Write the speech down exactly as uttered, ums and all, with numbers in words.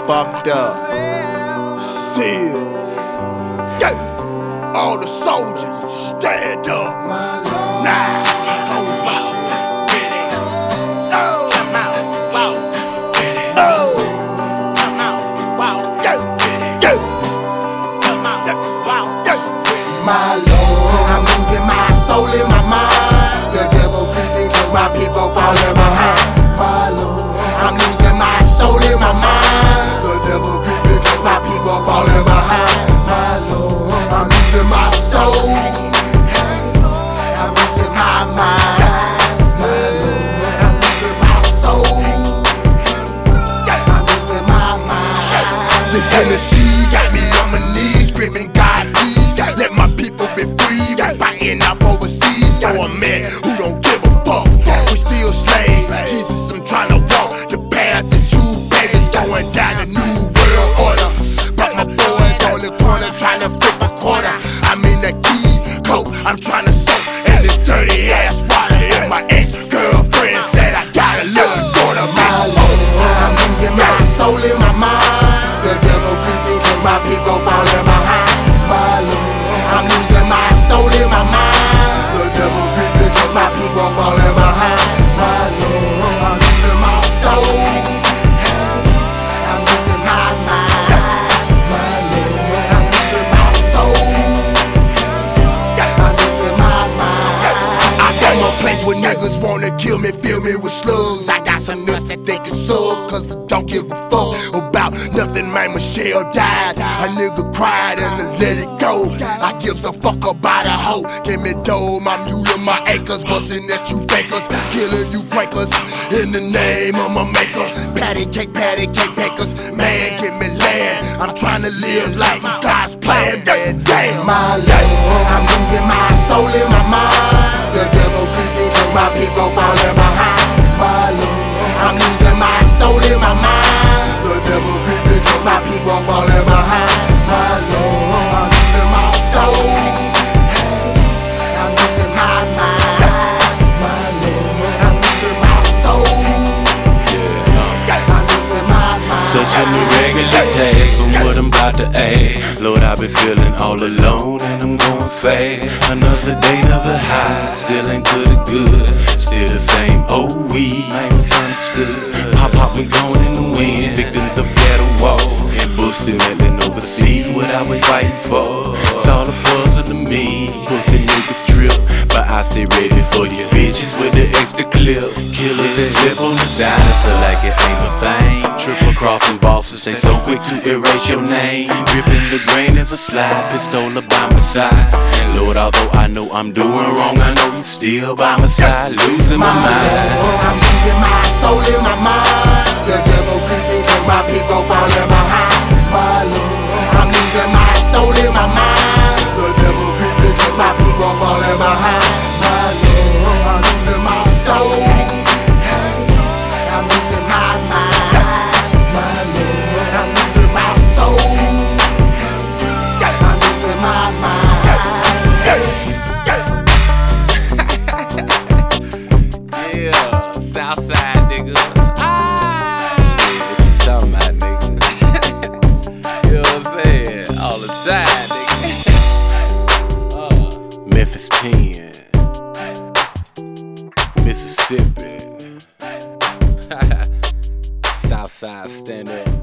fucked up. Seal. Yeah. All the soldiers stand up. Nah. My Lord, I'm losing my soul in my mind. The devil creeping cause my people falling behind. My Lord, I'm losing my soul in my mind. The devil creeping cause my people falling behind. My Lord, I'm losing my soul. I'm losing my mind. My Lord, I'm losing my soul. I'm losing my mind. This Tennessee got me on my knees screaming, God please. Let my people be free, we fighting off overseas for a man who don't give a fuck. We still slaves, Jesus, I'm trying to walk the path that you babies going down a new world order. But my boys on the corner trying to flip a quarter. I'm in that key coat, I'm trying to soak in this dirty ass water. And my ex-girlfriend said I got a little daughter. My Lord, I'm losing my soul in my mind. The devil creeping cause my people falling behind. My Lord, I'm losing my soul in my mind. The devil creeping cause my people falling behind. My Lord, I'm losing my soul. I'm losing my mind. My Lord, I'm losing my soul. I'm losing my mind. I from a place where niggas wanna kill me, fill me with slugs. I got some nuts that they can suck, cause I don't give a fuck about nothing, man. Michelle died, a nigga cried and I let it go. I gives a fuck about a hoe. Give me dough, my mule and my acres. Bustin' at you fakers, killing you quakers in the name of my maker. Patty cake, patty cake bakers. Man, give me land. I'm trying to live like God's plan. Man, damn, my Lord, I'm losing my soul in my mind. The devil creeping cause my people falling behind. My Lord, I'm losing my soul in my mind. The devil creeping cause my people falling behind. My Lord, I'm losing my soul. I'm losing my mind. My Lord, I'm losing my soul. I'm losing my mind. Such an irregular take from what I'm about to add. Lord, I've been feeling all alone and I'm going fast. Another day, another high, still ain't to the good. Still the same old weed, I ain't misunderstood. Pop pop been going in the wind, victims of ghetto war. And boosting melting overseas, what I was fighting for. It's all a puzzle to me, pushing niggas trip. But I stay ready for these bitches with the extra clip. Killers that slip on the side, so like it ain't a thing. Triple crossing bosses, they so quick to erase your name. Gripping the grain as a slide, pistol by my side. And Lord, although I know I'm doing wrong, I know you still by my side, losing my, my mind. Lord, I'm losing my soul in my mind. The devil creeping cause my people falling behind. My Lord, I'm losing my soul in my mind. The devil creeping cause my people falling behind. My Lord, I'm losing my soul. I'm losing my mind. My Lord, I'm losing my soul. I'm losing my mind. Yeah, Southside nigga. Ah, shit, what you talking about, nigga? You know what I'm saying? All the time, nigga. uh, Memphis ten, Mississippi. Southside stand up.